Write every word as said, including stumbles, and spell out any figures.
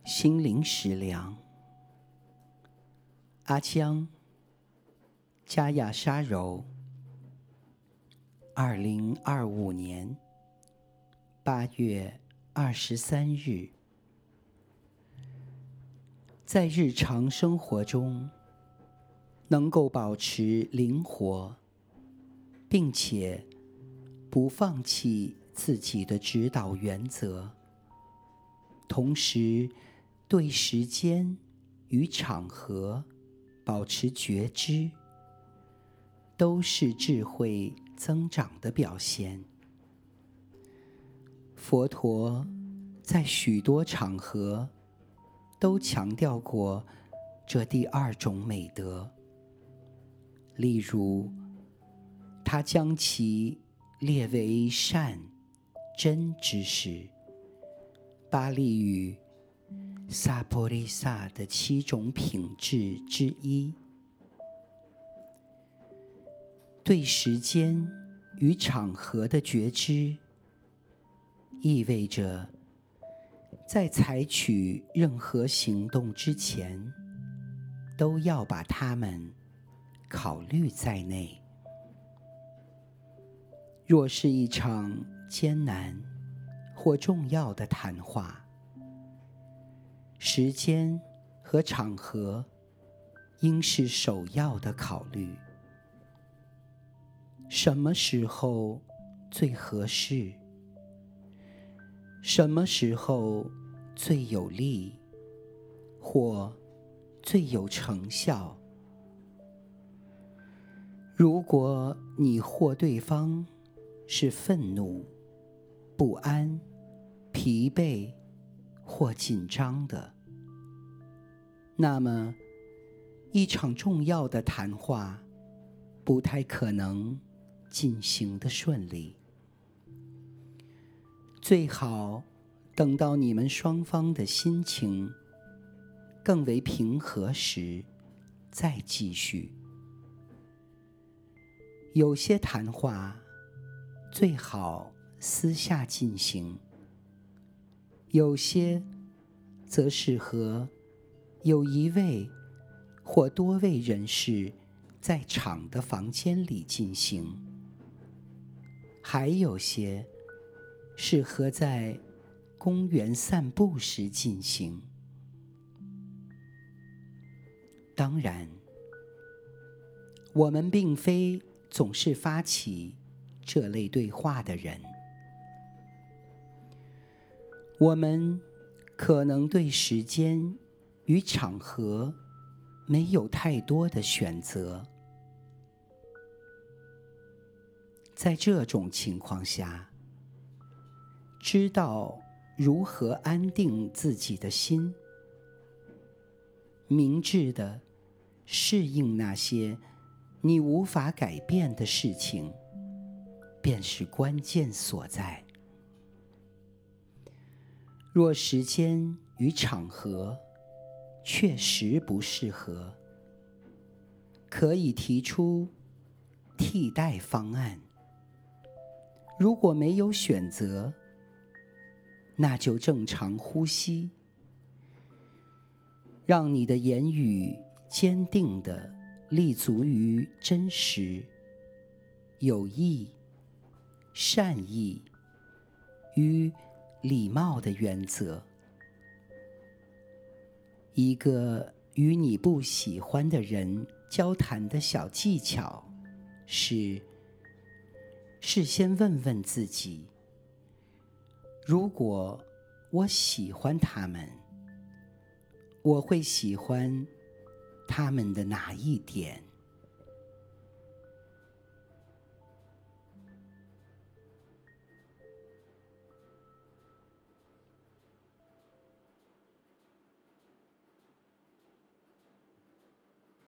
心灵食粮，阿江，加亚沙柔，二零二五年八月二十三日。在日常生活中，能够保持灵活，并且不放弃自己的指导原则，同时对时间与场合保持觉知，都是智慧增长的表现。佛陀在许多场合都强调过这第二种美德，例如他将其列为善、真之时，巴利语萨婆利萨的七种品质之一。对时间与场合的觉知，意味着在采取任何行动之前，都要把它们考虑在内。若是一场艰难或重要的谈话，时间和场合应是首要的考虑。什么时候最合适？什么时候最有利或最有成效？如果你或对方是愤怒、不安、疲惫或紧张的，那么一场重要的谈话不太可能进行得顺利。最好等到你们双方的心情更为平和时再继续。有些谈话最好私下进行，有些则适合有一位或多位人士在场的房间里进行，还有些适合在公园散步时进行。当然，我们并非总是发起这类对话的人，我们可能对时间与场合没有太多的选择。在这种情况下，知道如何安定自己的心，明智地适应那些你无法改变的事情，便是关键所在。若时间与场合确实不适合，可以提出替代方案。如果没有选择，那就正常呼吸，让你的言语坚定地立足于真实、有益、善意与礼貌的原则。一个与你不喜欢的人交谈的小技巧是，事先问问自己，如果我喜欢他们，我会喜欢他们的哪一点？